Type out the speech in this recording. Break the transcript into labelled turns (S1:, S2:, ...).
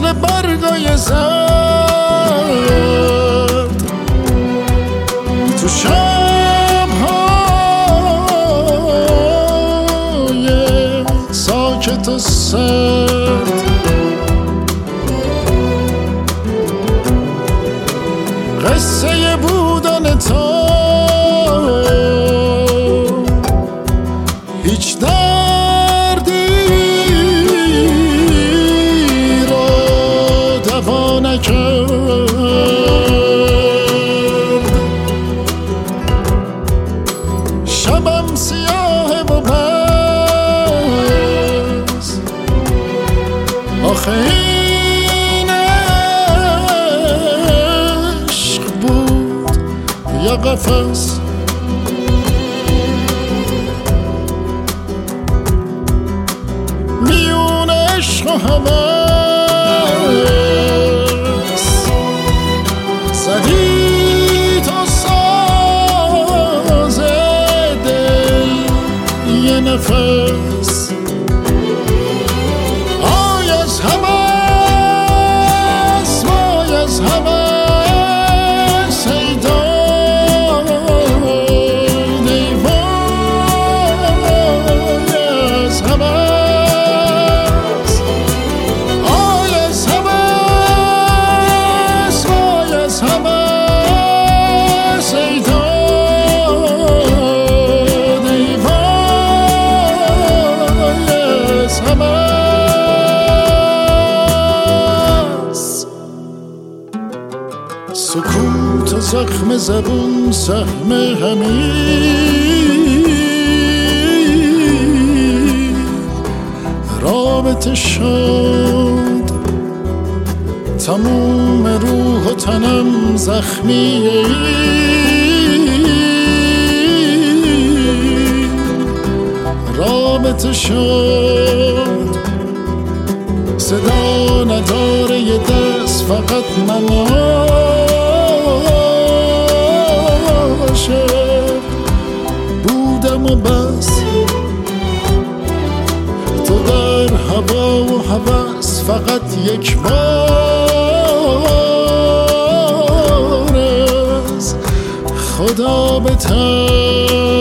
S1: مثل برگای زرد تو شب‌های ساکت و سرد قصه بودن تو هیچ دردی رو دوا نکرد. شبم سیاه و بس آخه این عشق بود یا قفس. میون عشق و هوس زدی تو ساز دل یه نفس. آی از هوس وای از هوس ای داد ای وای از هوس. آی از هوس وای از هوس ای داد ای وای از هوس. سکوت و زخم زبون سهم همین رابطه شد. تموم روح و تنم زخمیه رابطه شد. صدا نداره یه دست فقط نماشه بودم و بس. تو در هوا و هوس فقط یک بار از خدا بتر.